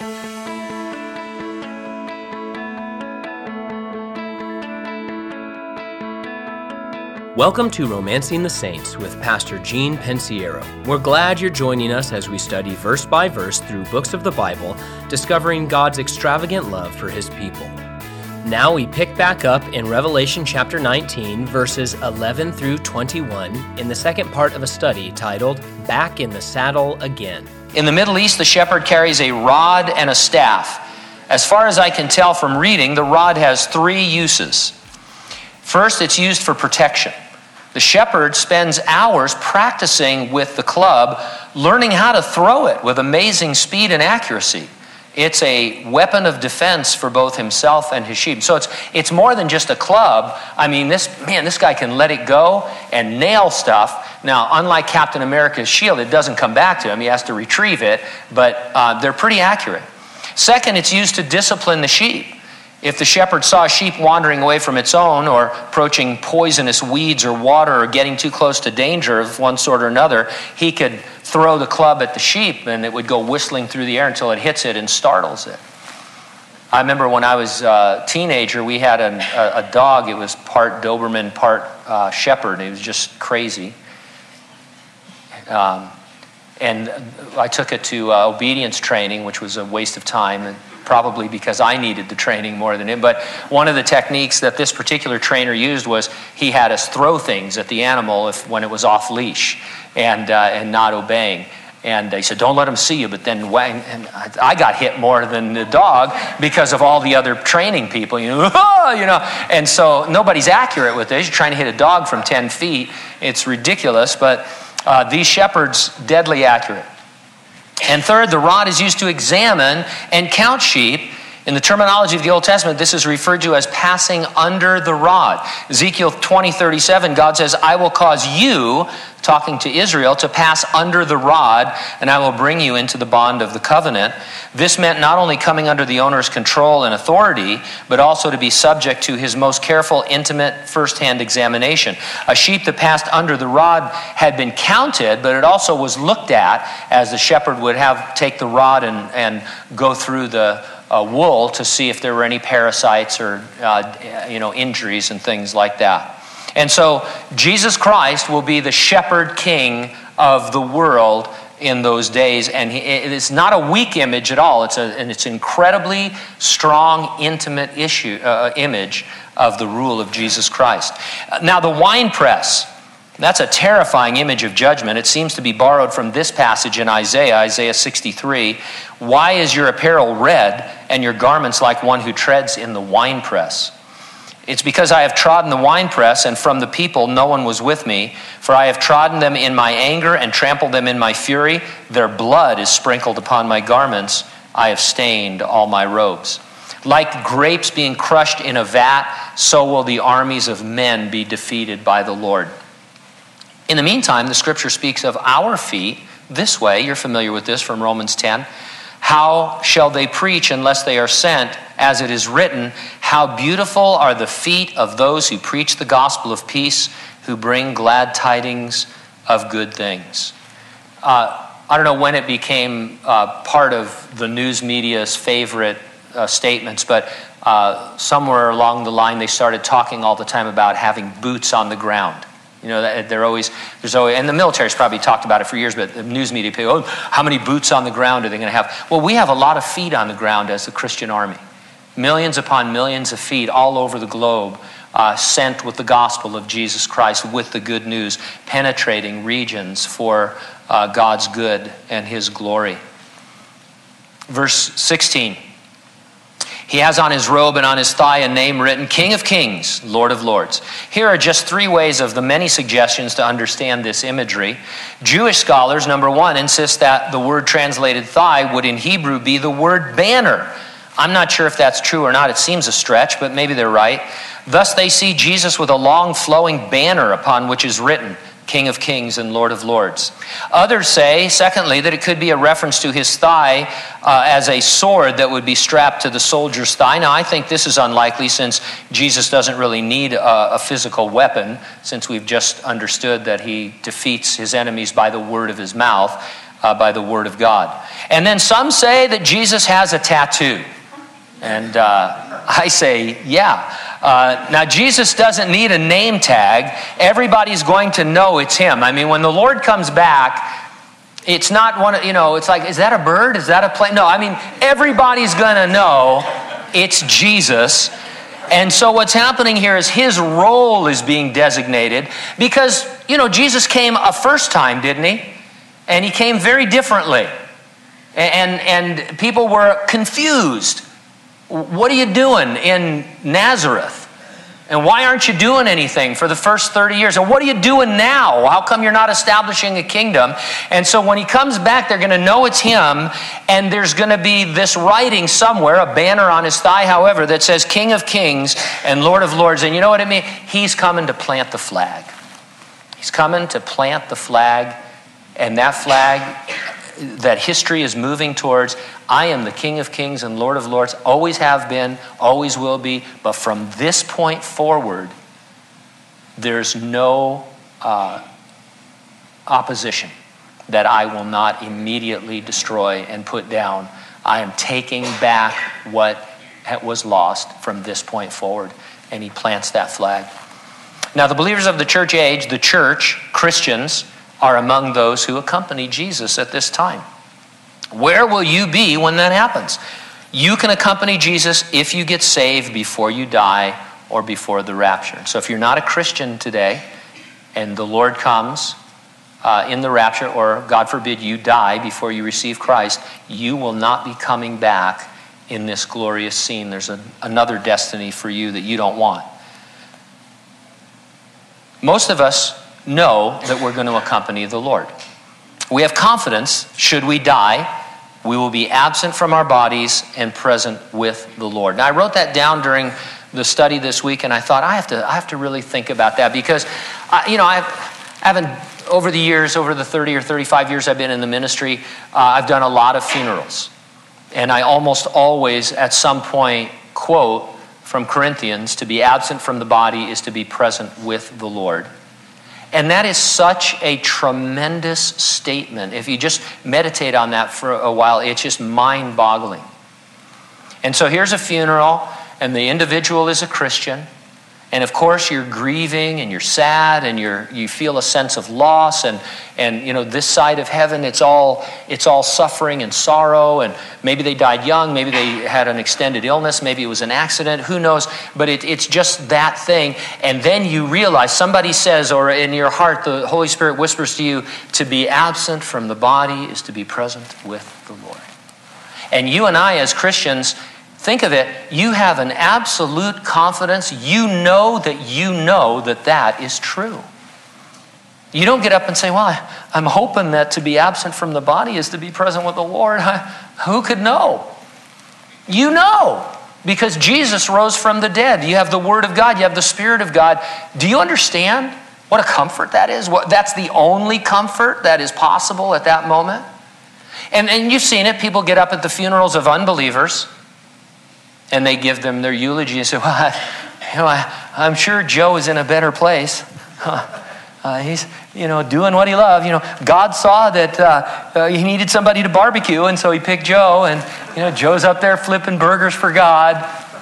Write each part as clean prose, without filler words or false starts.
Welcome to Romancing the Saints with Pastor Gene Pensiero. We're glad you're joining us as we study verse by verse through books of the Bible, discovering God's extravagant love for His people. Now we pick back up in Revelation chapter 19, verses 11 through 21, in the second part of a study titled, Back in the Saddle Again. In the Middle East, the shepherd carries a rod and a staff. As far as I can tell from reading, the rod has three uses. First, it's used for protection. The shepherd spends hours practicing with the club, learning how to throw it with amazing speed and accuracy. It's a weapon of defense for both himself and his sheep. So it's more than just a club. I mean, this guy can let it go and nail stuff. Now, unlike Captain America's shield, it doesn't come back to him. He has to retrieve it, but they're pretty accurate. Second, it's used to discipline the sheep. If the shepherd saw a sheep wandering away from its own or approaching poisonous weeds or water or getting too close to danger of one sort or another, he could throw the club at the sheep and it would go whistling through the air until it hits it and startles it. I remember when I was a teenager, we had a dog. It was part Doberman, part shepherd. It was just crazy. And I took it to obedience training, which was a waste of time, and probably because I needed the training more than him. But one of the techniques that this particular trainer used was he had us throw things at the animal when it was off leash and not obeying. And he said, don't let him see you, but then and I got hit more than the dog because of all the other training people, And so nobody's accurate with this. You're trying to hit a dog from 10 feet. It's ridiculous, but these shepherds, deadly accurate. And third, the rod is used to examine and count sheep. In the terminology of the Old Testament, this is referred to as passing under the rod. Ezekiel 20:37, God says, I will cause you, talking to Israel, to pass under the rod, and I will bring you into the bond of the covenant. This meant not only coming under the owner's control and authority, but also to be subject to his most careful, intimate, first-hand examination. A sheep that passed under the rod had been counted, but it also was looked at as the shepherd would take the rod and go through the wool to see if there were any parasites or injuries and things like that. And so Jesus Christ will be the shepherd king of the world in those days, and it's not a weak image at all. It's an incredibly strong, intimate image of the rule of Jesus Christ. Now, the winepress. That's a terrifying image of judgment. It seems to be borrowed from this passage in Isaiah 63. Why is your apparel red and your garments like one who treads in the winepress? It's because I have trodden the winepress, and from the people no one was with me. For I have trodden them in my anger and trampled them in my fury. Their blood is sprinkled upon my garments. I have stained all my robes. Like grapes being crushed in a vat, so will the armies of men be defeated by the Lord. In the meantime, the scripture speaks of our feet this way. You're familiar with this from Romans 10. How shall they preach unless they are sent? As it is written, how beautiful are the feet of those who preach the gospel of peace, who bring glad tidings of good things. I don't know when it became part of the news media's favorite statements, but somewhere along the line they started talking all the time about having boots on the ground. There's always, and the military's probably talked about it for years, but the news media people, how many boots on the ground are they going to have? Well, we have a lot of feet on the ground as the Christian army. Millions upon millions of feet all over the globe, sent with the gospel of Jesus Christ, with the good news, penetrating regions for God's good and His glory. Verse 16. He has on his robe and on his thigh a name written, King of Kings, Lord of Lords. Here are just three ways of the many suggestions to understand this imagery. Jewish scholars, number one, insist that the word translated thigh would in Hebrew be the word banner. I'm not sure if that's true or not. It seems a stretch, but maybe they're right. Thus they see Jesus with a long flowing banner upon which is written, King of Kings and Lord of Lords. Others say, secondly, that it could be a reference to his thigh as a sword that would be strapped to the soldier's thigh. Now, I think this is unlikely since Jesus doesn't really need a physical weapon, since we've just understood that he defeats his enemies by the word of his mouth. by the Word of God. And then some say that Jesus has a tattoo. And I say, yeah. Now, Jesus doesn't need a name tag. Everybody's going to know it's him. I mean, when the Lord comes back, it's not one of, it's like, is that a bird? Is that a plane? No, I mean, everybody's going to know it's Jesus. And so what's happening here is his role is being designated because, Jesus came a first time, didn't he? And he came very differently. And people were confused. What are you doing in Nazareth? And why aren't you doing anything for the first 30 years? And what are you doing now? How come you're not establishing a kingdom? And so when he comes back, they're going to know it's him. And there's going to be this writing somewhere, a banner on his thigh, however, that says King of Kings and Lord of Lords. And you know what I mean? He's coming to plant the flag. He's coming to plant the flag. And that flag that history is moving towards, I am the King of Kings and Lord of Lords, always have been, always will be, but from this point forward, there's no opposition that I will not immediately destroy and put down. I am taking back what was lost from this point forward, and he plants that flag. Now, the believers of the church age, the church, Christians, are among those who accompany Jesus at this time. Where will you be when that happens? You can accompany Jesus if you get saved before you die or before the rapture. So if you're not a Christian today and the Lord comes in the rapture, or God forbid you die before you receive Christ, you will not be coming back in this glorious scene. There's another destiny for you that you don't want. Most of us know that we're going to accompany the Lord. We have confidence, should we die, we will be absent from our bodies and present with the Lord. Now, I wrote that down during the study this week, and I thought I have to really think about that because, I haven't, over the years, over the 30 or 35 years I've been in the ministry, I've done a lot of funerals. And I almost always, at some point, quote from Corinthians, to be absent from the body is to be present with the Lord. And that is such a tremendous statement. If you just meditate on that for a while, it's just mind-boggling. And so here's a funeral, and the individual is a Christian. And of course, you're grieving, and you're sad, and you feel a sense of loss. And this side of heaven, it's all suffering and sorrow. And maybe they died young, maybe they had an extended illness, maybe it was an accident, who knows? But it's just that thing. And then you realize, somebody says, or in your heart, the Holy Spirit whispers to you, to be absent from the body is to be present with the Lord. And you and I, as Christians, think of it, you have an absolute confidence. You know that that is true. You don't get up and say, well, I'm hoping that to be absent from the body is to be present with the Lord. Who could know? You know, because Jesus rose from the dead. You have the Word of God. You have the Spirit of God. Do you understand what a comfort that is? That's the only comfort that is possible at that moment. And you've seen it. People get up at the funerals of unbelievers, and they give them their eulogy and say, well, I'm sure Joe is in a better place. He's, doing what he loved. God saw that he needed somebody to barbecue, and so he picked Joe, and, Joe's up there flipping burgers for God.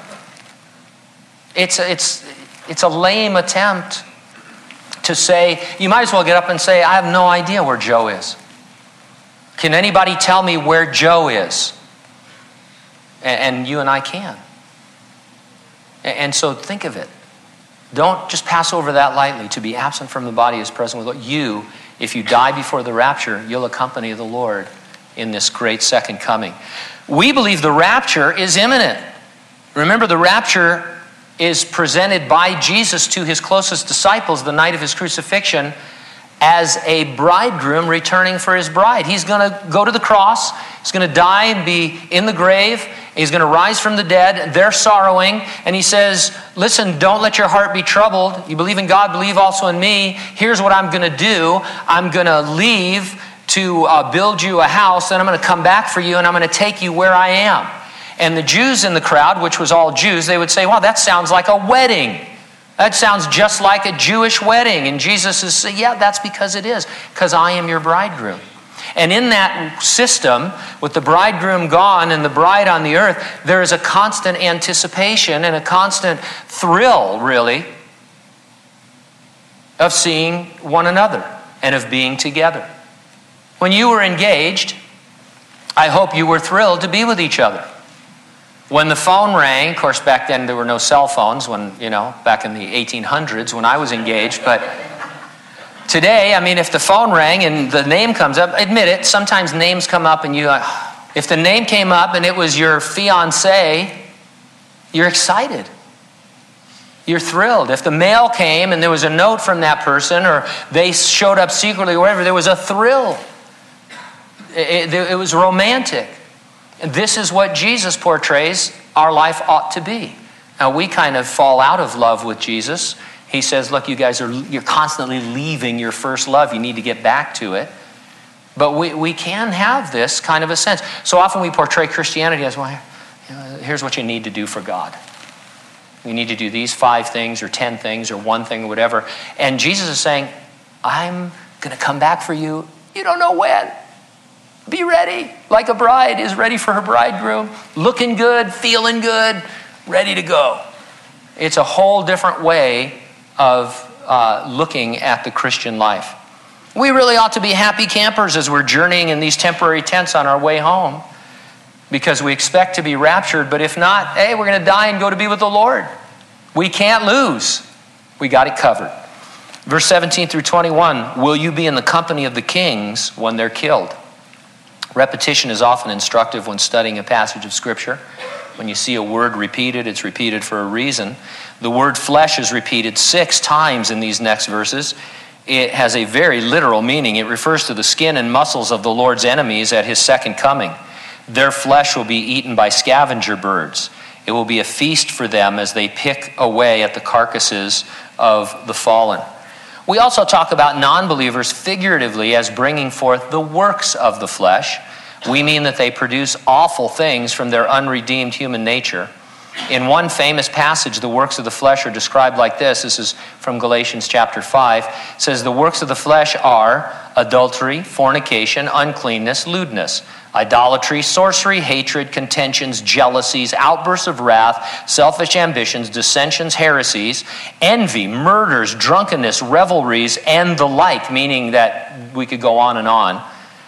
It's a lame attempt to say, you might as well get up and say, I have no idea where Joe is. Can anybody tell me where Joe is? And you and I can. And so think of it. Don't just pass over that lightly. To be absent from the body is present with you. If you die before the rapture, you'll accompany the Lord in this great second coming. We believe the rapture is imminent. Remember, the rapture is presented by Jesus to his closest disciples the night of his crucifixion as a bridegroom returning for his bride. He's going to go to the cross. He's going to die and be in the grave. He's going to rise from the dead. They're sorrowing. And he says, listen, don't let your heart be troubled. You believe in God, believe also in me. Here's what I'm going to do. I'm going to leave to build you a house. Then I'm going to come back for you, and I'm going to take you where I am. And the Jews in the crowd, which was all Jews, they would say, wow, that sounds like a wedding. That sounds just like a Jewish wedding. And Jesus is saying, yeah, that's because it is. Because I am your bridegroom. And in that system, with the bridegroom gone and the bride on the earth, there is a constant anticipation and a constant thrill, really, of seeing one another and of being together. When you were engaged, I hope you were thrilled to be with each other. When the phone rang, of course, back then there were no cell phones, back in the 1800s when I was engaged, but today, if the phone rang and the name comes up, admit it, sometimes names come up and if the name came up and it was your fiancé, you're excited. You're thrilled. If the mail came and there was a note from that person or they showed up secretly or whatever, there was a thrill. It was romantic. And this is what Jesus portrays our life ought to be. Now, we kind of fall out of love with Jesus. He says, look, you're constantly leaving your first love. You need to get back to it. But we can have this kind of a sense. So often we portray Christianity as, well, here's what you need to do for God. You need to do these 5 things or 10 things or 1 thing or whatever. And Jesus is saying, I'm going to come back for you. You don't know when. Be ready, like a bride is ready for her bridegroom, looking good, feeling good, ready to go. It's a whole different way of looking at the Christian life. We really ought to be happy campers as we're journeying in these temporary tents on our way home, because we expect to be raptured, but if not, hey, we're going to die and go to be with the Lord. We can't lose. We got it covered. Verse 17 through 21, will you be in the company of the kings when they're killed? Repetition is often instructive when studying a passage of Scripture. When you see a word repeated, it's repeated for a reason. The word flesh is repeated 6 times in these next verses. It has a very literal meaning. It refers to the skin and muscles of the Lord's enemies at his second coming. Their flesh will be eaten by scavenger birds. It will be a feast for them as they pick away at the carcasses of the fallen. We also talk about non-believers figuratively as bringing forth the works of the flesh. We mean that they produce awful things from their unredeemed human nature. In one famous passage, the works of the flesh are described like this. This is from Galatians chapter 5. It says, the works of the flesh are adultery, fornication, uncleanness, lewdness, idolatry, sorcery, hatred, contentions, jealousies, outbursts of wrath, selfish ambitions, dissensions, heresies, envy, murders, drunkenness, revelries, and the like, meaning that we could go on and on,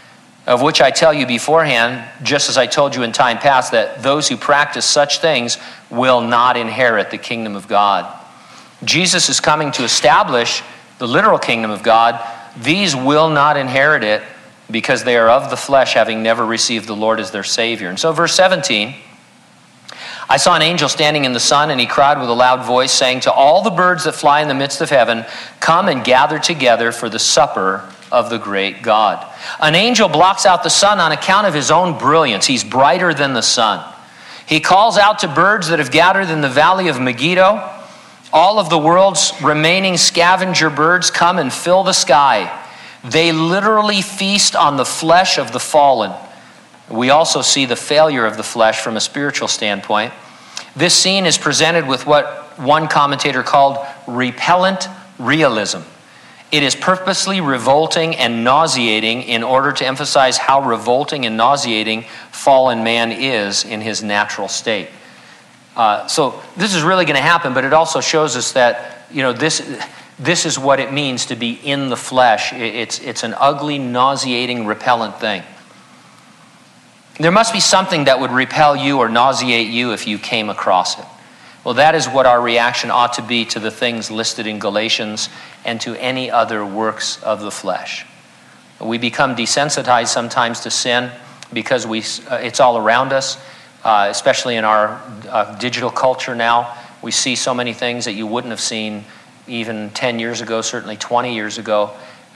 of which I tell you beforehand, just as I told you in time past, that those who practice such things will not inherit the kingdom of God. Jesus is coming to establish the literal kingdom of God. These will not inherit it, because they are of the flesh, having never received the Lord as their Savior. And so verse 17, I saw an angel standing in the sun, and he cried with a loud voice, saying to all the birds that fly in the midst of heaven, come and gather together for the supper of the great God. An angel blocks out the sun on account of his own brilliance. He's brighter than the sun. He calls out to birds that have gathered in the valley of Megiddo. All of the world's remaining scavenger birds come and fill the sky. They literally feast on the flesh of the fallen. We also see the failure of the flesh from a spiritual standpoint. This scene is presented with what one commentator called repellent realism. It is purposely revolting and nauseating in order to emphasize how revolting and nauseating fallen man is in his natural state. So this is really going to happen, but it also shows us that, this is what it means to be in the flesh. It's an ugly, nauseating, repellent thing. There must be something that would repel you or nauseate you if you came across it. Well, that is what our reaction ought to be to the things listed in Galatians and to any other works of the flesh. We become desensitized sometimes to sin because it's all around us, especially in our digital culture now. We see so many things that you wouldn't have seen even 10 years ago, certainly 20 years ago.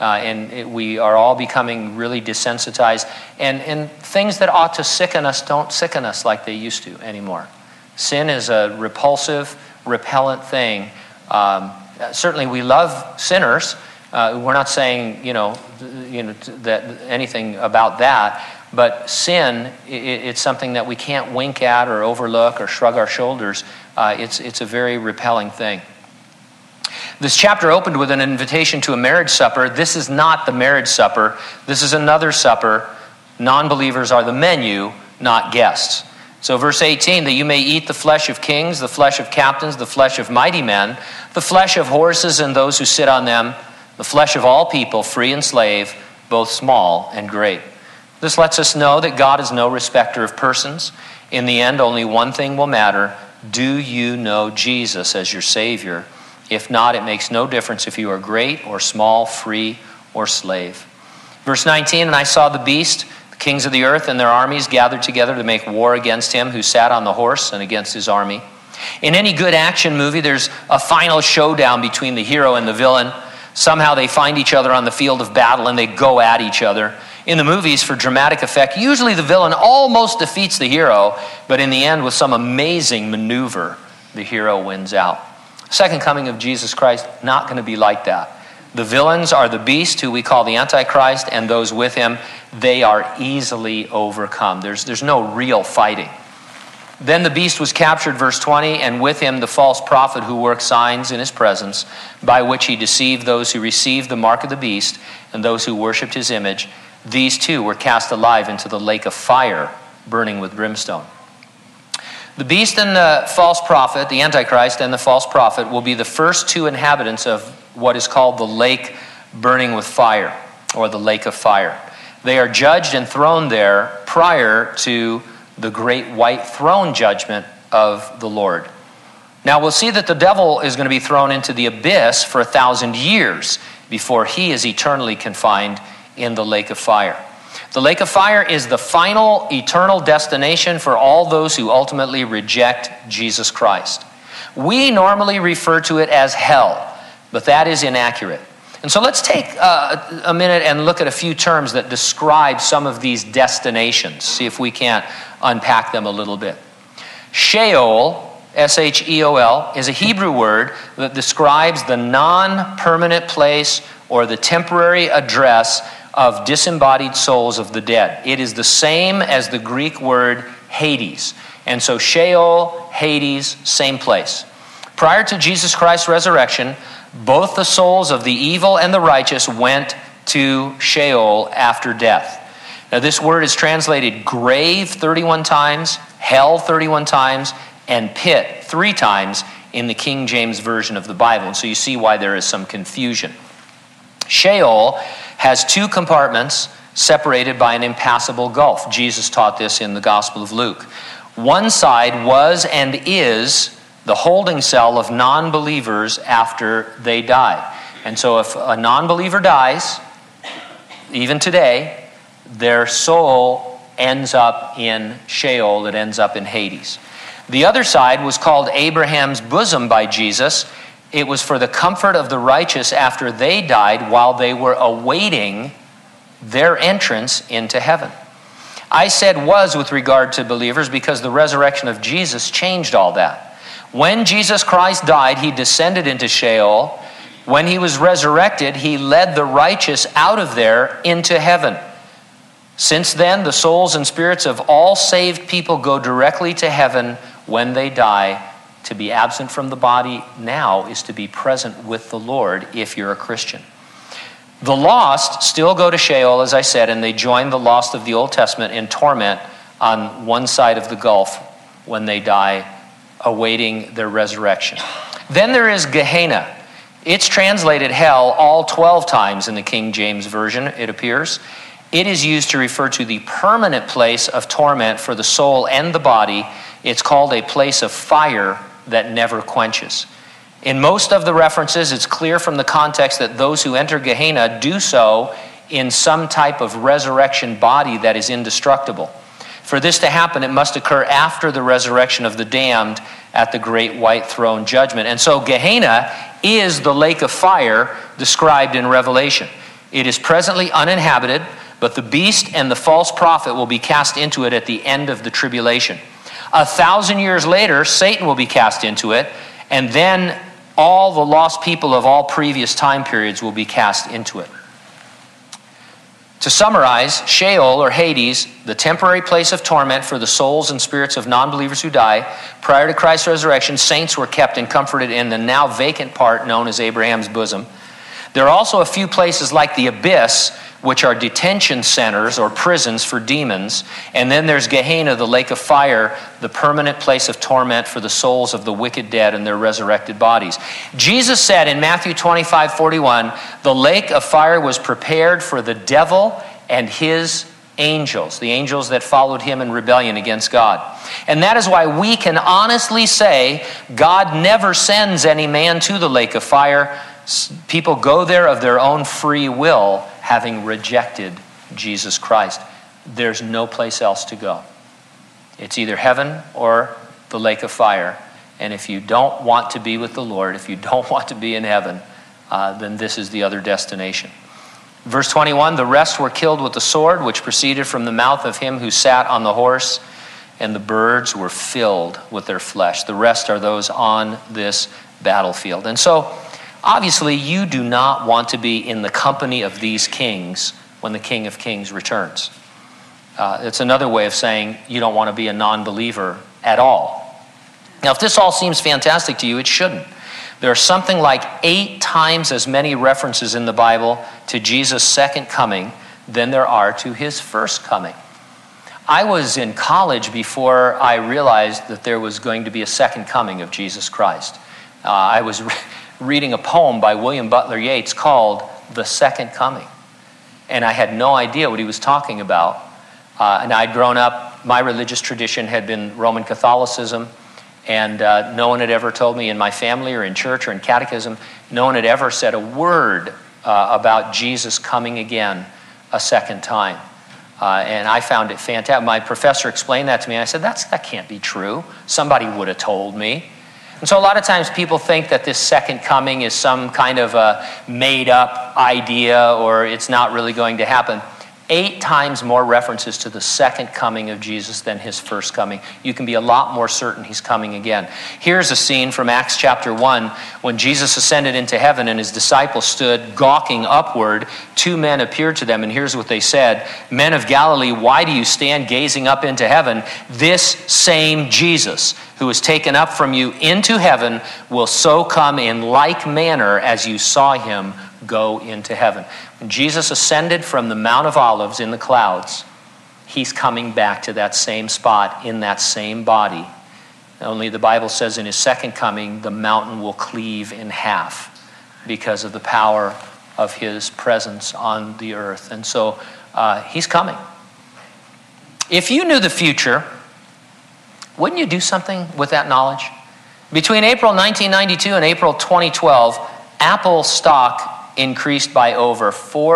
We are all becoming really desensitized. And things that ought to sicken us don't sicken us like they used to anymore. Sin is a repulsive, repellent thing. Certainly we love sinners. We're not saying, that anything about that. But sin, it's something that we can't wink at or overlook or shrug our shoulders. It's a very repelling thing. This chapter opened with an invitation to a marriage supper. This is not the marriage supper. This is another supper. Non-believers are the menu, not guests. So verse 18, that you may eat the flesh of kings, the flesh of captains, the flesh of mighty men, the flesh of horses and those who sit on them, the flesh of all people, free and slave, both small and great. This lets us know that God is no respecter of persons. In the end, only one thing will matter. Do you know Jesus as your Savior? If not, it makes no difference if you are great or small, free or slave. Verse 19, and I saw the beast, the kings of the earth and their armies gathered together to make war against him who sat on the horse and against his army. In any good action movie, there's a final showdown between the hero and the villain. Somehow they find each other on the field of battle and they go at each other. In the movies, for dramatic effect, usually the villain almost defeats the hero, but in the end, with some amazing maneuver, the hero wins out. Second coming of Jesus Christ, not going to be like that. The villains are the beast, who we call the Antichrist, and those with him. They are easily overcome. There's no real fighting. Then the beast was captured, verse 20, and with him the false prophet who worked signs in his presence, by which he deceived those who received the mark of the beast and those who worshipped his image. These two were cast alive into the lake of fire, burning with brimstone. The beast and the false prophet, the Antichrist and the false prophet, will be the first two inhabitants of what is called the lake burning with fire, or the lake of fire. They are judged and thrown there prior to the great white throne judgment of the Lord. Now we'll see that the devil is going to be thrown into the abyss for 1,000 years before he is eternally confined in the lake of fire. The lake of fire is the final eternal destination for all those who ultimately reject Jesus Christ. We normally refer to it as hell, but that is inaccurate. And so let's take a minute and look at a few terms that describe some of these destinations. See if we can't unpack them a little bit. Sheol, S-H-E-O-L, is a Hebrew word that describes the non-permanent place or the temporary address of disembodied souls of the dead. It is the same as the Greek word Hades. And so Sheol, Hades, same place. Prior to Jesus Christ's resurrection, both the souls of the evil and the righteous went to Sheol after death. Now this word is translated grave 31 times, hell 31 times, and pit 3 times in the King James Version of the Bible. And so you see why there is some confusion. Sheol has 2 compartments separated by an impassable gulf. Jesus taught this in the Gospel of Luke. One side was and is the holding cell of non-believers after they die. And so if a non-believer dies, even today, their soul ends up in Sheol, it ends up in Hades. The other side was called Abraham's bosom by Jesus. It was for the comfort of the righteous after they died while they were awaiting their entrance into heaven. I said was with regard to believers because the resurrection of Jesus changed all that. When Jesus Christ died, he descended into Sheol. When he was resurrected, he led the righteous out of there into heaven. Since then, the souls and spirits of all saved people go directly to heaven when they die. To be absent from the body now is to be present with the Lord if you're a Christian. The lost still go to Sheol, as I said, and they join the lost of the Old Testament in torment on one side of the gulf when they die, awaiting their resurrection. Then there is Gehenna. It's translated hell all 12 times in the King James Version, it appears. It is used to refer to the permanent place of torment for the soul and the body. It's called a place of fire that never quenches. In most of the references, it's clear from the context that those who enter Gehenna do so in some type of resurrection body that is indestructible. For this to happen, it must occur after the resurrection of the damned at the great white throne judgment. And so Gehenna is the lake of fire described in Revelation. It is presently uninhabited, but the beast and the false prophet will be cast into it at the end of the tribulation. 1,000 years later, Satan will be cast into it, and then all the lost people of all previous time periods will be cast into it. To summarize, Sheol, or Hades, the temporary place of torment for the souls and spirits of non-believers who die. Prior to Christ's resurrection, saints were kept and comforted in the now vacant part known as Abraham's bosom. There are also a few places like the abyss, which are detention centers or prisons for demons. And then there's Gehenna, the lake of fire, the permanent place of torment for the souls of the wicked dead and their resurrected bodies. Jesus said in Matthew 25:41, the lake of fire was prepared for the devil and his angels, the angels that followed him in rebellion against God. And that is why we can honestly say God never sends any man to the lake of fire. People go there of their own free will, having rejected Jesus Christ. There's no place else to go. It's either heaven or the lake of fire. And if you don't want to be with the Lord, if you don't want to be in heaven, then this is the other destination. Verse 21, the rest were killed with the sword, which proceeded from the mouth of him who sat on the horse, and the birds were filled with their flesh. The rest are those on this battlefield. And so, obviously, you do not want to be in the company of these kings when the King of Kings returns. It's another way of saying you don't want to be a non-believer at all. Now, if this all seems fantastic to you, it shouldn't. There are something like 8 times as many references in the Bible to Jesus' second coming than there are to his first coming. I was in college before I realized that there was going to be a second coming of Jesus Christ. I was reading a poem by William Butler Yeats called The Second Coming. And I had no idea what he was talking about. And I'd grown up, my religious tradition had been Roman Catholicism, and no one had ever told me in my family or in church or in catechism, no one had ever said a word about Jesus coming again a second time. And I found it fantastic. My professor explained that to me, and I said, that can't be true. Somebody would have told me. And so a lot of times people think that this second coming is some kind of a made-up idea, or it's not really going to happen. 8 times more references to the second coming of Jesus than his first coming. You can be a lot more certain he's coming again. Here's a scene from Acts chapter 1 when Jesus ascended into heaven and his disciples stood gawking upward. 2 men appeared to them, and here's what they said. Men of Galilee, why do you stand gazing up into heaven? This same Jesus who was taken up from you into heaven will so come in like manner as you saw him go into heaven. When Jesus ascended from the Mount of Olives in the clouds, he's coming back to that same spot in that same body. Only the Bible says in his second coming, the mountain will cleave in half because of the power of his presence on the earth. And so he's coming. If you knew the future, wouldn't you do something with that knowledge? Between April 1992 and April 2012, Apple stock increased by over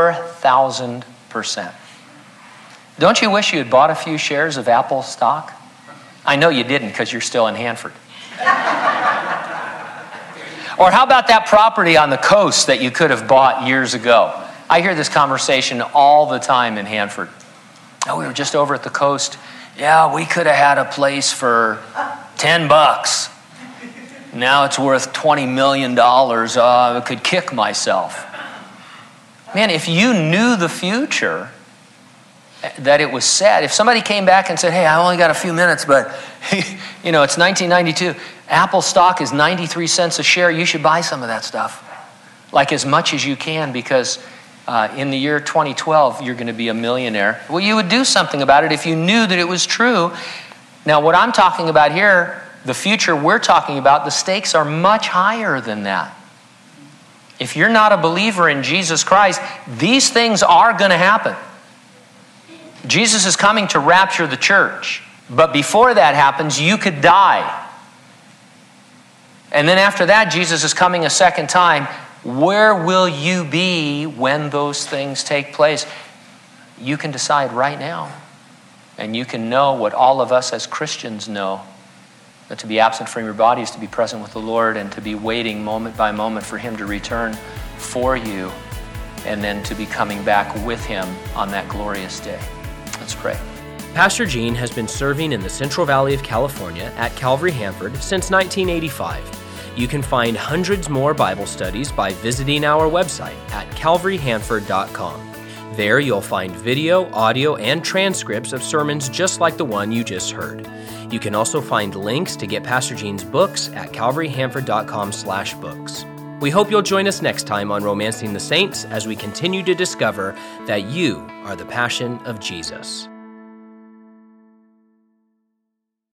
4,000%. Don't you wish you had bought a few shares of Apple stock? I know you didn't because you're still in Hanford. Or how about that property on the coast that you could have bought years ago? I hear this conversation all the time in Hanford. Oh, we were just over at the coast. Yeah, we could have had a place for $10. Now it's worth $20 million. I could kick myself. Man, if you knew the future, that it was said, if somebody came back and said, hey, I only got a few minutes, but it's 1992. Apple stock is 93 cents a share. You should buy some of that stuff. Like as much as you can, because in the year 2012, you're going to be a millionaire. Well, you would do something about it if you knew that it was true. Now, what I'm talking about here, the future we're talking about, the stakes are much higher than that. If you're not a believer in Jesus Christ, these things are going to happen. Jesus is coming to rapture the church. But before that happens, you could die. And then after that, Jesus is coming a second time. Where will you be when those things take place? You can decide right now. And you can know what all of us as Christians know. That to be absent from your body is to be present with the Lord, and to be waiting moment by moment for him to return for you, and then to be coming back with him on that glorious day. Let's pray. Pastor Gene has been serving in the Central Valley of California at Calvary Hanford since 1985. You can find hundreds more Bible studies by visiting our website at calvaryhanford.com. There you'll find video, audio, and transcripts of sermons just like the one you just heard. You can also find links to get Pastor Gene's books at calvaryhanford.com/books. We hope you'll join us next time on Romancing the Saints as we continue to discover that you are the passion of Jesus.